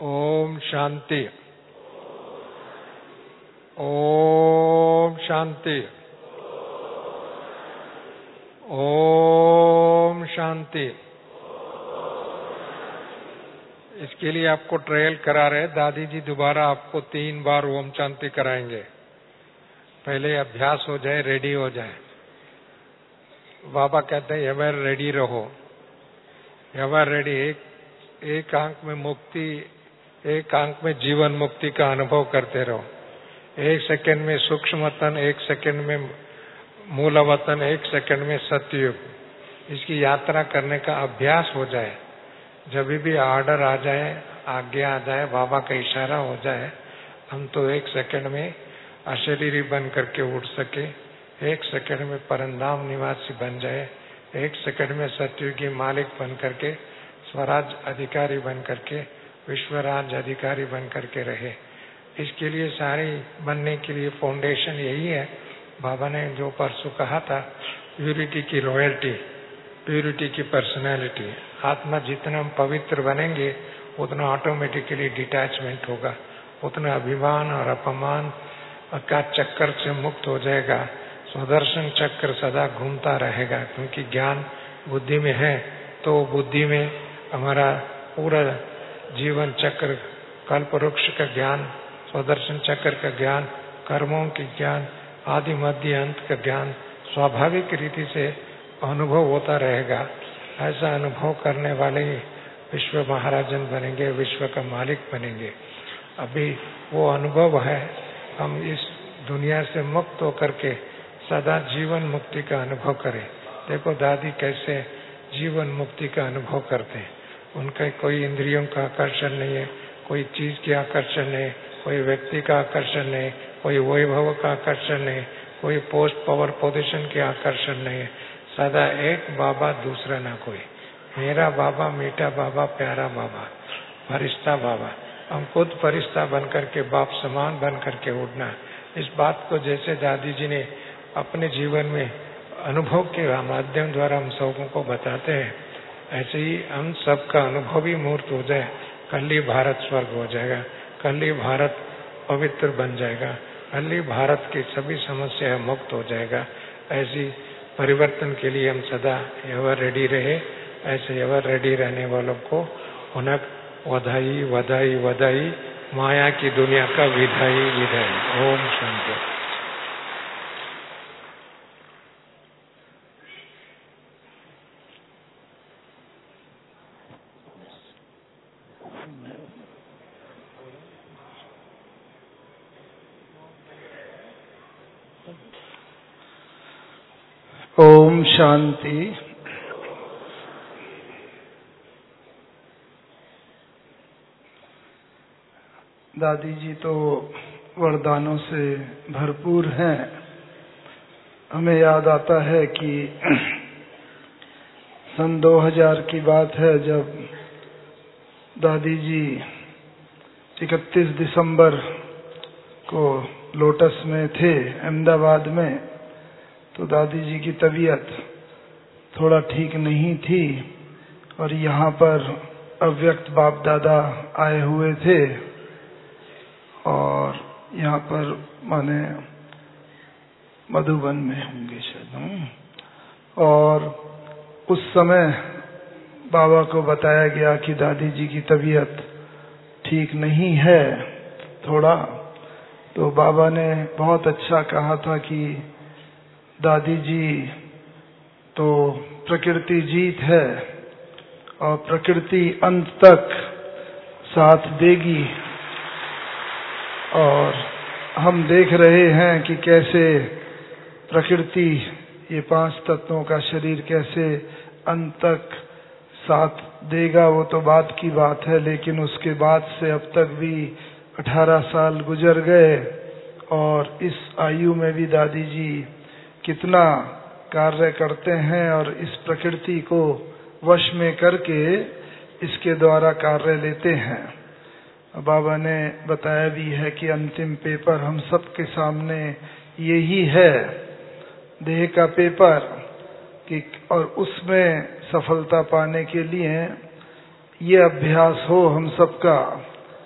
ओम शांति। ओम शांति। ओम शांति। इसके लिए आपको ट्रायल करा रहे दादी जी, दोबारा आपको 3 बार ओम शांति कराएंगे। पहले अभ्यास हो जाए, रेडी हो जाए। बाबा कहते हैं एवर रेडी रहो, एवर रेडी। एक आंख में मुक्ति, एक आंख में जीवन मुक्ति का अनुभव करते रहो। 1 सेकंड में सूक्ष्मतन, 1 सेकंड में मूलवतन, 1 सेकंड में सतयुग। इसकी यात्रा करने का अभ्यास हो जाए। जब भी ऑर्डर आ जाए, आज्ञा आ जाए, बाबा का इशारा हो जाए, हम तो 1 सेकंड में अशरीरी बन करके उठ सके, 1 सेकंड में परंधाम निवासी बन जाए, 1 सेकंड में सतयुगी मालिक बन करके, स्वराज अधिकारी बन करके, विश्वराज अधिकारी बन करके रहे। इसके लिए सारी बनने के लिए फाउंडेशन यही है। बाबा ने जो परसों कहा था, प्यूरिटी की रॉयल्टी, प्यूरिटी की पर्सनैलिटी। आत्मा जितना हम पवित्र बनेंगे उतना ऑटोमेटिकली डिटैचमेंट होगा, उतना अभिमान और अपमान का चक्कर से मुक्त हो जाएगा। स्वदर्शन चक्र सदा घूमता रहेगा, क्योंकि ज्ञान बुद्धि में है। तो बुद्धि में हमारा पूरा जीवन चक्र, कल्प वृक्ष का ज्ञान, स्वदर्शन चक्र का ज्ञान, कर्मों के ज्ञान, आदि मध्य अंत का ज्ञान स्वाभाविक रीति से अनुभव होता रहेगा। ऐसा अनुभव करने वाले विश्व महाराजन बनेंगे, विश्व का मालिक बनेंगे। अभी वो अनुभव है, हम इस दुनिया से मुक्त होकर के सदा जीवन मुक्ति का अनुभव करें। देखो दादी कैसे जीवन मुक्ति का अनुभव करते हैं। उनका कोई इंद्रियों का आकर्षण नहीं है, कोई चीज के आकर्षण नहीं, कोई व्यक्ति का आकर्षण नहीं, कोई वैभव का आकर्षण नहीं, कोई पोस्ट पावर पोजीशन के आकर्षण नहीं है। सदा एक बाबा, दूसरा ना कोई। मेरा बाबा, मीठा बाबा, प्यारा बाबा, फरिश्ता बाबा। हम खुद फरिश्ता बन करके, बाप समान बन करके उठना। इस बात को जैसे दादी जी ने अपने जीवन में अनुभव के माध्यम द्वारा हम सबों को बताते हैं, ऐसे ही हम सबका अनुभव ही मूर्त हो जाए। कल ही भारत स्वर्ग हो जाएगा, कल ही भारत पवित्र बन जाएगा, कल ही भारत की सभी समस्या मुक्त हो जाएगा। ऐसी परिवर्तन के लिए हम सदा एवर रेडी रहे। ऐसे एवर रेडी रहने वालों को उनक वधाई वधाई वधाई, माया की दुनिया का विधाई विधाई। ओम शांति। ओम शांति। दादी जी तो वरदानों से भरपूर हैं। हमें याद आता है कि सन 2000 की बात है, जब दादी जी 31 दिसंबर को लोटस में थे अहमदाबाद में। तो दादी जी की तबीयत थोड़ा ठीक नहीं थी और यहाँ पर अव्यक्त बाप दादा आए हुए थे और यहाँ पर माने मधुबन में होंगे शायद। और उस समय बाबा को बताया गया कि दादी जी की तबीयत ठीक नहीं है थोड़ा। तो बाबा ने बहुत अच्छा कहा था कि दादी जी तो प्रकृति जीत है और प्रकृति अंत तक साथ देगी। और हम देख रहे हैं कि कैसे प्रकृति, ये 5 तत्वों का शरीर कैसे अंत तक साथ देगा, वो तो बात की बात है। लेकिन उसके बाद से अब तक भी 18 साल गुजर गए और इस आयु में भी दादी जी कितना कार्य करते हैं और इस प्रकृति को वश में करके इसके द्वारा कार्य लेते हैं। बाबा ने बताया भी है कि अंतिम पेपर हम सबके सामने यही है, देह का पेपर, कि और उसमें सफलता पाने के लिए ये अभ्यास हो हम सबका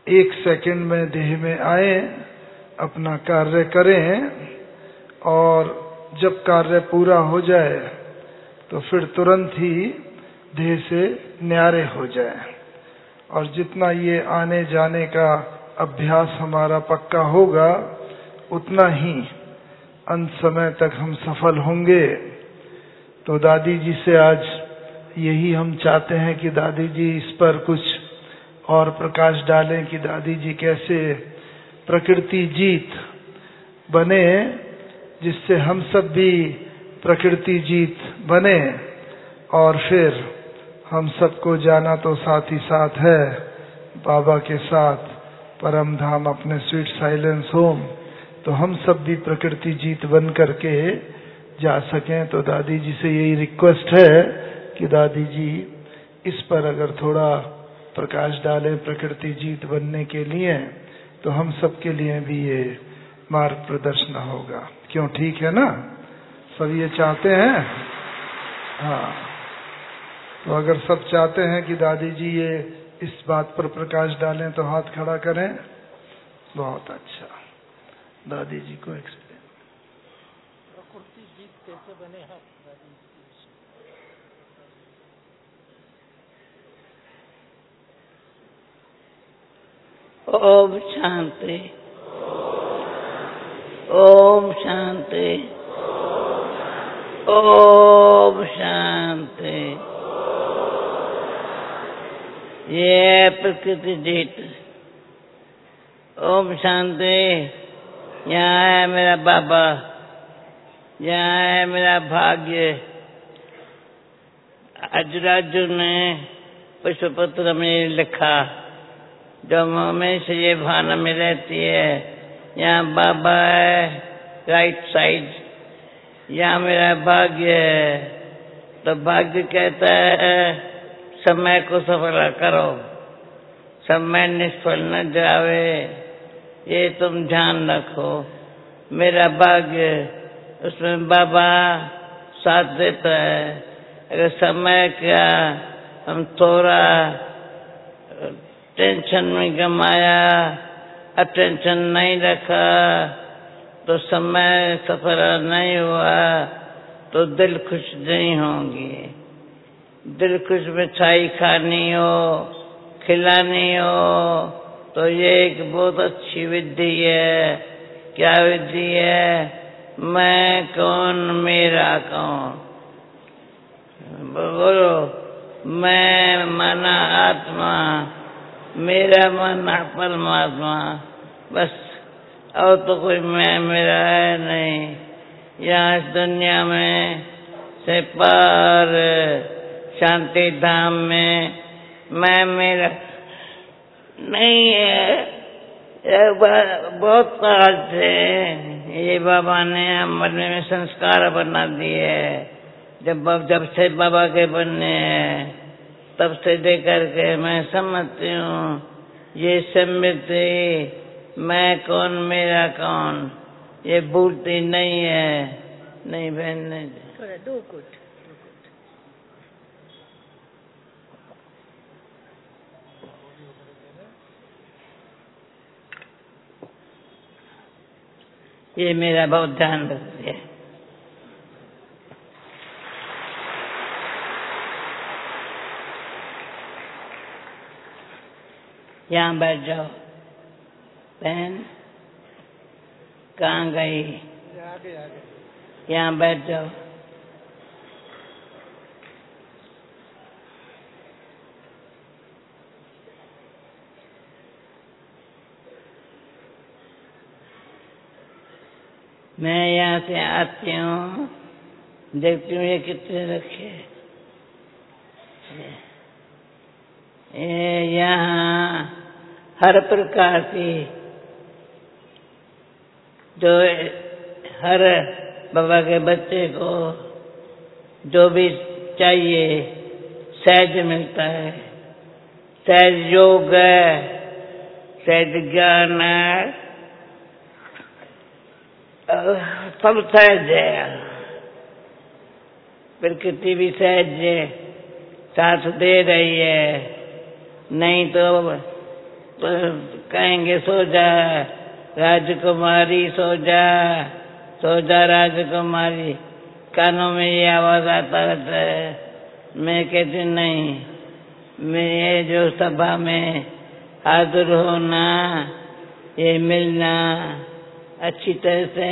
1 सेकंड में देह में आए, अपना कार्य करें और जब कार्य पूरा हो जाए तो फिर तुरंत ही देह से न्यारे हो जाए। और जितना ये आने जाने का अभ्यास हमारा पक्का होगा, उतना ही अंत समय तक हम सफल होंगे। तो दादी जी से आज यही हम चाहते हैं कि दादी जी इस पर कुछ और प्रकाश डालें कि दादी जी कैसे प्रकृति जीत बने, जिससे हम सब भी प्रकृति जीत बने। और फिर हम सबको जाना तो साथ ही साथ है बाबा के साथ परम धाम, अपने स्वीट साइलेंस होम। तो हम सब भी प्रकृति जीत बन करके जा सकें। तो दादी जी से यही रिक्वेस्ट है कि दादी जी इस पर अगर थोड़ा प्रकाश डालें प्रकृति जीत बनने के लिए, तो हम सब के लिए भी ये मार्ग प्रदर्शन होगा। क्यों, ठीक है ना? सब ये चाहते हैं? हाँ, तो अगर सब चाहते हैं कि दादी जी ये इस बात पर प्रकाश डालें तो हाथ खड़ा करें। बहुत अच्छा। दादी जी को एक्सप्लेन। प्रकृति जीत कैसे बने हैं दादी जी? ओम शांति, ओम शांति, ओम शांति। ये प्रकृति जीत। ओम शांति। यहाँ है मेरा बाबा, यहाँ है मेरा भाग्य। अजराजू ने पुष्पपत्र में लिखा, जो में से ये भावना में रहती है। यहाँ बाबा है राइट साइड, यहाँ मेरा भाग्य है। तो भाग्य कहता है समय को सफल करो, समय निष्फल न जावे, ये तुम ध्यान रखो। मेरा भाग्य, उसमें बाबा साथ देता है। अगर समय का हम थोड़ा टेंशन में गमाया, अटेंशन नहीं रखा, तो समय सफल नहीं हुआ, तो दिल खुश नहीं होंगी। दिल खुश मिठाई खानी हो, खिलानी हो, तो ये एक बहुत अच्छी विधि है। क्या विधि है? मैं कौन, मेरा कौन। बोलो, मैं माना आत्मा, मेरा माना परमात्मा। बस, और तो कोई मैं मेरा है नहीं। यहाँ इस दुनिया में से पार शांति धाम में मैं मेरा नहीं है। बहुत काल से ये बाबा ने हमारे में संस्कार बना दिए। जब से बाबा के बनने हैं, तब से देकर के मैं समझती हूँ ये समृद्धि मैं कौन, मेरा कौन, ये भूलती नहीं है। नहीं बहन, नहीं। थोड़ा दो कुछ। ये मेरा बहुत ध्यान रखती है। यहाँ बैठ जाओ। बहन कहाँ गई? आगे। यहाँ बैठ जाओ। मैं यहाँ से आती हूँ, देखती हूँ ये कितने रखे। यहाँ हर प्रकार की, जो हर बाबा के बच्चे को जो भी चाहिए सहज मिलता है। सहज योग है, सहज ज्ञान है, सब सहज है। प्रकृति भी सहज है, साथ दे रही है। नहीं तो तो कहेंगे सो जा राजकुमारी, सो जा राजकुमारी। कानों में ये आवाज आता रहता है। मैं कहती नहीं, मैं ये जो सभा में हाजिर होना, ये मिलना अच्छी तरह से,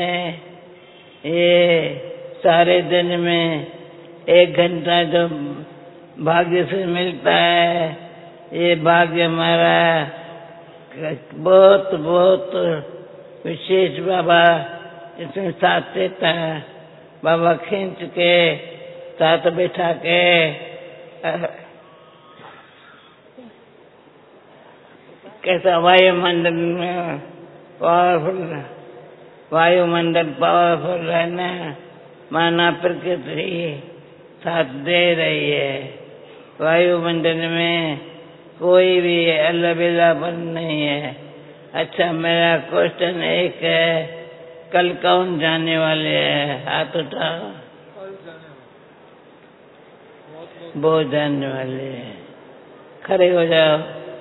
ये सारे दिन में 1 घंटा जो भाग्य से मिलता है, ये भाग्य हमारा बहुत बहुत विशेष। बाबा इसमें साथ देता है। बाबा खींच के साथ बैठा के कैसा वायुमंडल में पावरफुल है ना, माना प्रकृति साथ दे रही है। वायुमंडल में कोई भी अलबेलापन नहीं है। अच्छा, मेरा क्वेश्चन एक है, कल कौन जाने वाले हैं? हाथ उठाओ। बहुत जाने वाले हैं। खड़े हो जाओ।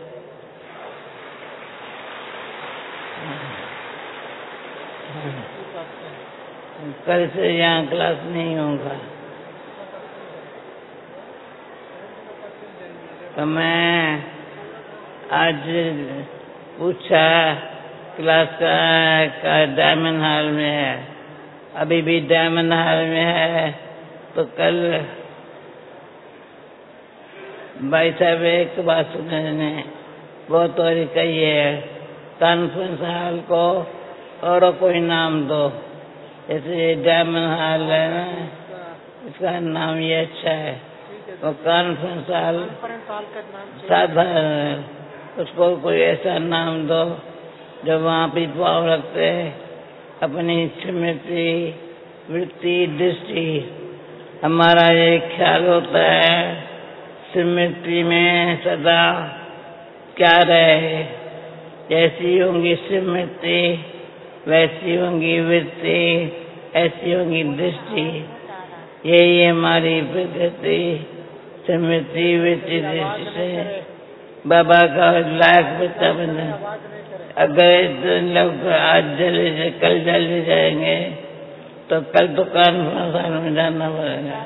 कल से यहाँ क्लास नहीं होगा। तो मैं आज पूछा क्लास का डायमंड हॉल में है, अभी भी डायमंड हॉल में है। तो कल भाई साहब एक बात सुनने बहुत और कही है, कॉन्फ्रेंस हॉल को और कोई नाम दो। जैसे डायमंड हॉल है ना, इसका नाम ये अच्छा है। वो कॉन्फ्रेंस हॉल साधारण है, उसको कोई ऐसा नाम दो जो वहाँ पे भाव रखते अपनी स्मृति, वृत्ति, दृष्टि। हमारा ये ख्याल होता है स्मृति में सदा क्या रहे, जैसी होंगी स्मृति वैसी होंगी वृत्ति, ऐसी होंगी दृष्टि। यही हमारी प्रकृति स्मृति, वृत्ति, दृष्टि से बाबा का लाख बच्चा बना। अगर लोग आज जले कल जले जाएंगे तो कल तो कॉन्फ्रेंस में जाना पड़ेगा।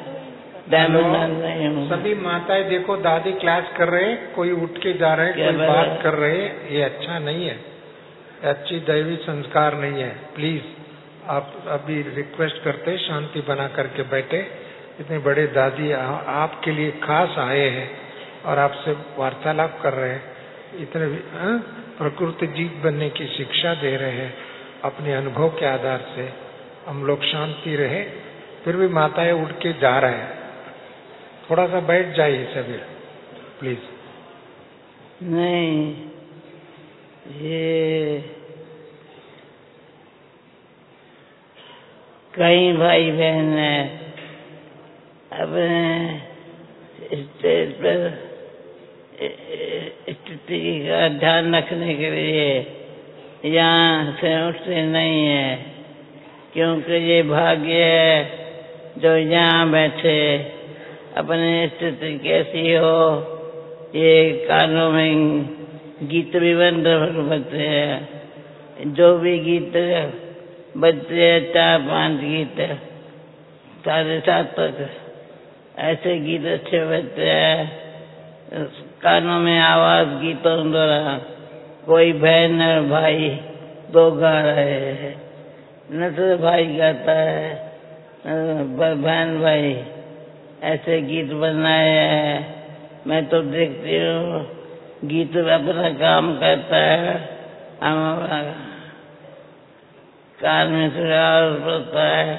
सभी माताएं देखो, दादी क्लास कर रहे हैं, कोई उठ के जा रहे हैं, कोई बात कर रहे हैं। ये अच्छा नहीं है, अच्छी दैवी संस्कार नहीं है। प्लीज आप अभी रिक्वेस्ट करते शांति बना करके बैठे। इतने बड़े दादी आपके लिए खास आए हैं और आपसे वार्तालाप कर रहे हैं। इतने प्रकृति जीत बनने की शिक्षा दे रहे हैं अपने अनुभव के आधार से। हम लोग शांति रहे, फिर भी माताएं उठ के जा रहे हैं। थोड़ा सा बैठ जाइए सभी प्लीज। नहीं, ये कई भाई बहन है अपने स्टेज पर स्थिति का ध्यान रखने के लिए यहाँ से उठते नहीं है, क्योंकि ये भाग्य है जो यहाँ बैठे। अपनी स्थिति कैसी हो, ये कानों में गीत भी बजते हैं। जो भी गीत बजते हैं, 4-5 गीत 7:30 तक ऐसे गीत अच्छे बजते हैं। कानों में आवाज गीतों द्वारा कोई बहन और भाई दो गा रहे हैं, न तो भाई गाता है बहन भाई, ऐसे गीत बनाए हैं। मैं तो देखती हूँ गीत अपना काम करता है, हमारा कान में सुराग पड़ता है।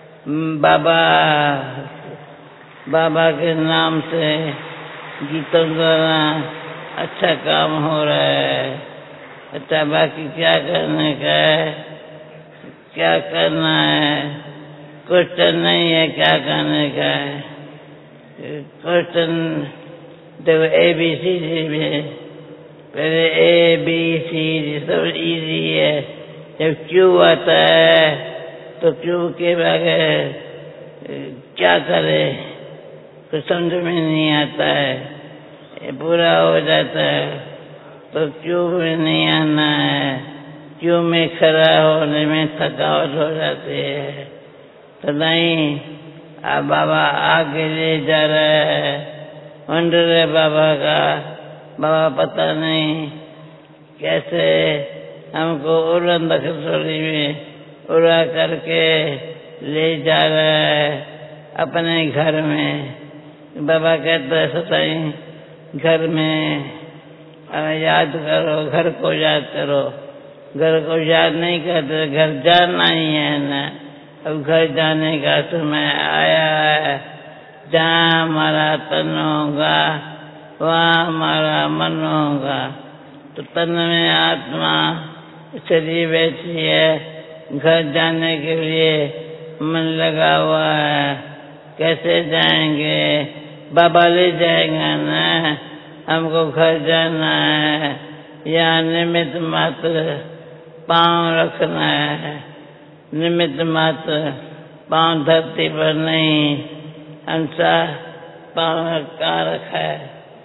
बाबा के नाम से गीतों द्वारा अच्छा काम हो रहा है। अच्छा, बाकी क्या करने का है, क्या करना है, क्वेश्चन नहीं है क्या करने का है। क्वेश्चन देखो ABCD में पहले ABCD सब इजी है। जब Q आता है तो Q के बगैर क्या करे कुछ समझ में नहीं आता है, ये पूरा हो जाता है। तो क्यों भी नहीं आना है, क्यों में खड़ा होने में थकावट हो जाती है। तो नहीं, अब बाबा आगे ले जा रहे हैं, वंडर है बाबा का। बाबा पता नहीं कैसे हमको उड़न खसोली में उड़ा करके ले जा रहा है अपने घर में। बाबा कहते हैं सताई घर में याद करो, घर को याद करो। घर को याद नहीं करते, घर जाना ही है ना। अब घर जाने का समय आया है। जहाँ हमारा तन होगा वहाँ हमारा मन होगा। तो तन में आत्मा चली बैठी है, घर जाने के लिए मन लगा हुआ है। कैसे जाएंगे? बाबा ले जाएगा ना, हमको घर जाना है। यहाँ निमित्त मात्र पाँव रखना है, निमित्त मात्र पाँव धरती पर नहीं, हमसा पाँव कहाँ रखा है।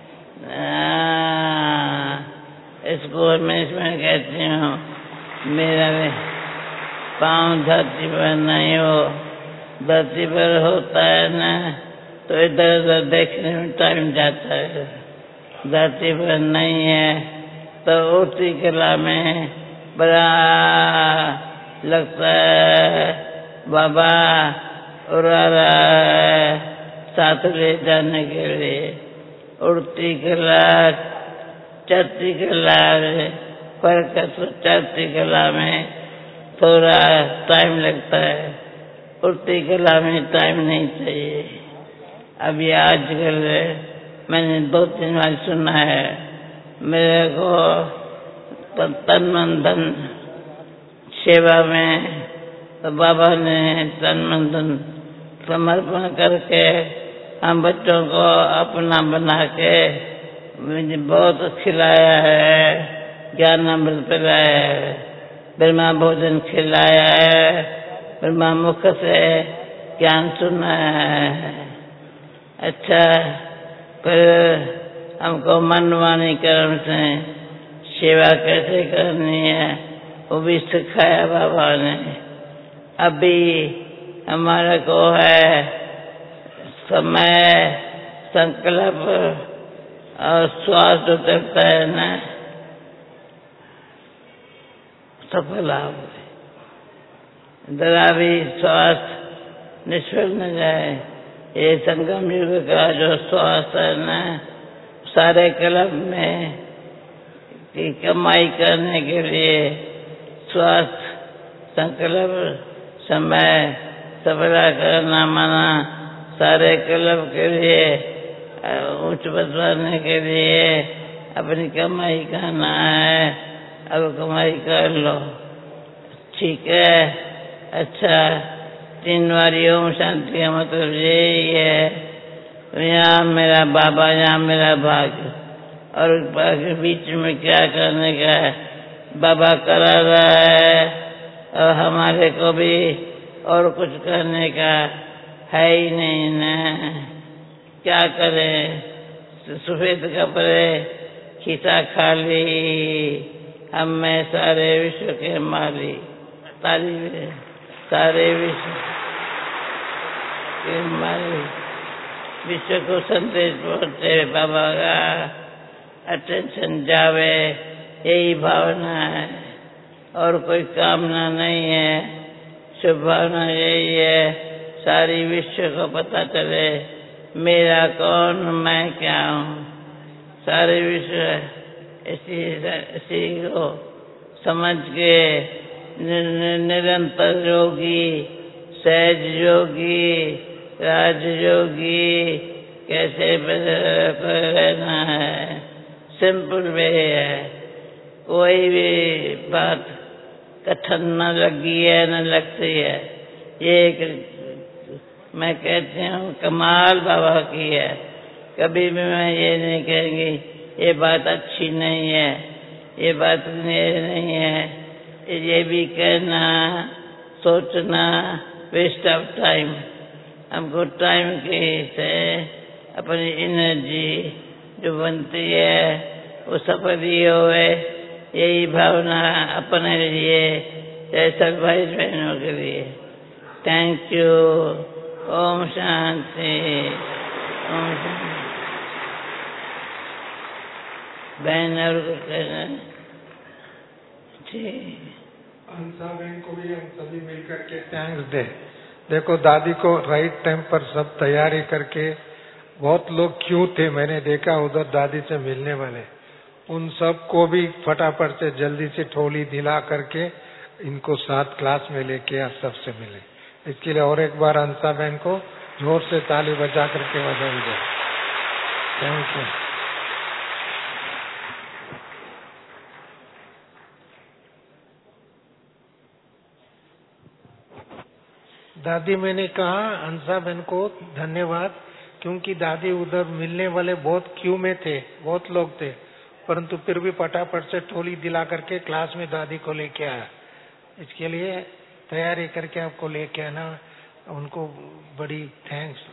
इसको मैं इसमें कहती हूँ, मेरा पाँव धरती पर नहीं हो। धरती पर होता है ना तो इधर उधर देखने में टाइम जाता है। धरती पर नहीं है तो उड़ती कला में बड़ा लगता है। बाबा उड़ा रहा है साथ ले जाने के लिए। उड़ती कला चढ़ती कला पर चढ़ती कला में थोड़ा टाइम लगता है, उड़ती कला में टाइम नहीं चाहिए। अभी आजकल मैंने 2-3 बार सुना है, मेरे को तन मन धन सेवा में तो बाबा ने तन मन धन समर्पण करके हम बच्चों को अपना बना के मुझे बहुत खिलाया है, ज्ञान अमृत पिलाया है, ब्रह्मा भोजन खिलाया है, ब्रह्मा मुख से ज्ञान सुना है। अच्छा, फिर हमको मनमानी कर्म से सेवा कैसे करनी है वो भी सिखाया बाबा ने। अभी हमारे को है समय, संकल्प और श्वास जो चलता है ना, सफल हो। जरा भी श्वास निष्फल न जाए। ये संगम युग का जो श्वास है ना, सारे क्लब में की कमाई करने के लिए श्वास, संकल्प, समय सफला करना माना सारे क्लब के लिए उच्च बदलाने के लिए अपनी कमाई करना है। अब कमाई कर लो, ठीक है। अच्छा, 3 बारी ओम शांति का मतलब यही है, यहाँ मेरा बाबा, यहाँ मेरा भाग्य, और भाग्य बीच में क्या करने का है? बाबा करा रहा है और हमारे को भी और कुछ करने का है ही नहीं ना। क्या करें? सफेद कपड़े, खीसा खाली, हम में सारे विश्व के माली, ताली सारे विश्व के माली, विश्व को संदेश पहुंचे बाबा का, अटेंशन जावे, यही भावना है और कोई कामना नहीं है। शुभ भावना यही है, सारी विश्व को पता चले मेरा कौन, मैं क्या हूँ। सारे विश्व इसी को समझ के निरंतर योगी, सहज योगी, राजयोगी कैसे रहना है। सिंपल वे है, कोई भी बात कठिन न लगी है न लगती है। ये मैं कहती हूँ कमाल बाबा की है। कभी भी मैं ये नहीं कहेंगी ये बात अच्छी नहीं है, ये बात नहीं है। ये भी कहना, सोचना वेस्ट ऑफ टाइम। हमको टाइम के से अपनी एनर्जी जो बनती है वो सफल ही होए, यही भावना अपने लिए, सब भाई बहनों के लिए। Thank you. ओम शांति। ओम शांति। बहन और अंसा बहन को भी हम सभी मिलकर के थैंक्स दे। देखो दादी को राइट टाइम पर सब तैयारी करके, बहुत लोग क्यों थे मैंने देखा उधर दादी से मिलने वाले, उन सब को भी फटाफट से जल्दी से ठोली दिला करके इनको साथ क्लास में लेके सबसे मिले। इसके लिए और एक बार अंसा बहन को जोर से ताली बजा करके बधाई दे। Thank you. दादी मैंने कहा अंसा बहन को धन्यवाद, क्योंकि दादी उधर मिलने वाले बहुत क्यू में थे, बहुत लोग थे, परंतु फिर भी फटाफट से ठोली दिला करके क्लास में दादी को लेके आया। इसके लिए तैयारी करके आपको लेके आना, उनको बड़ी थैंक्स।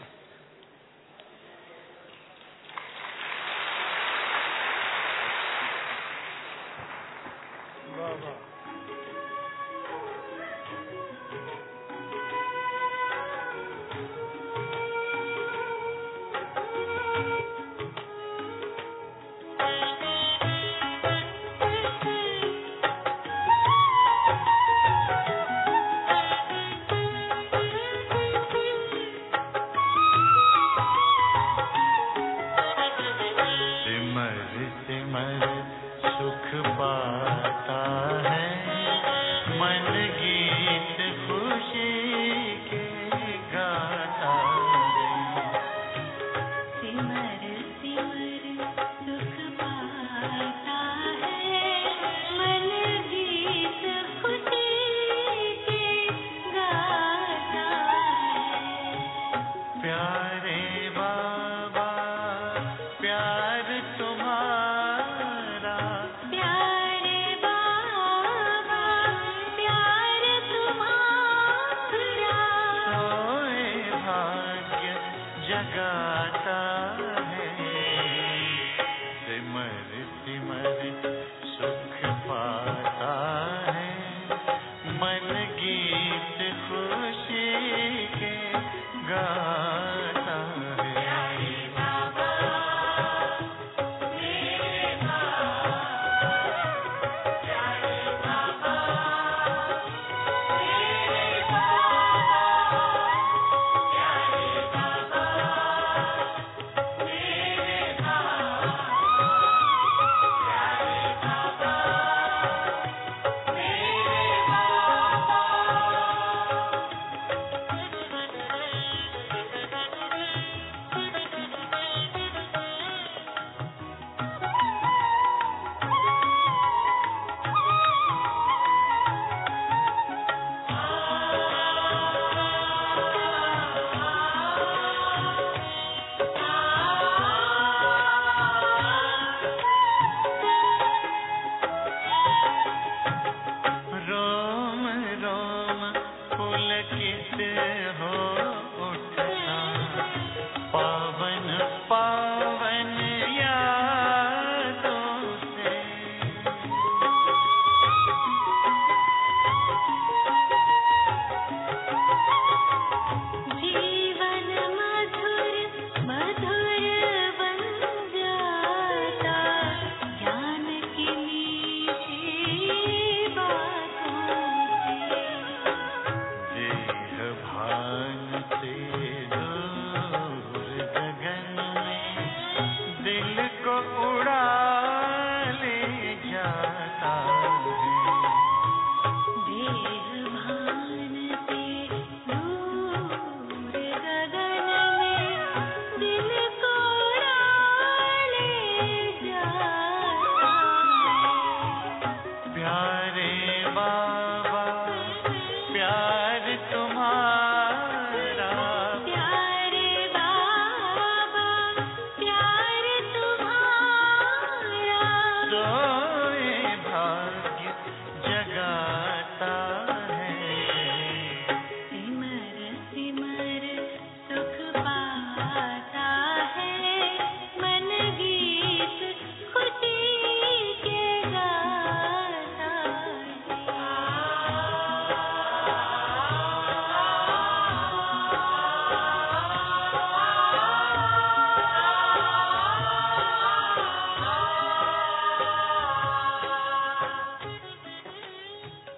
को उड़ा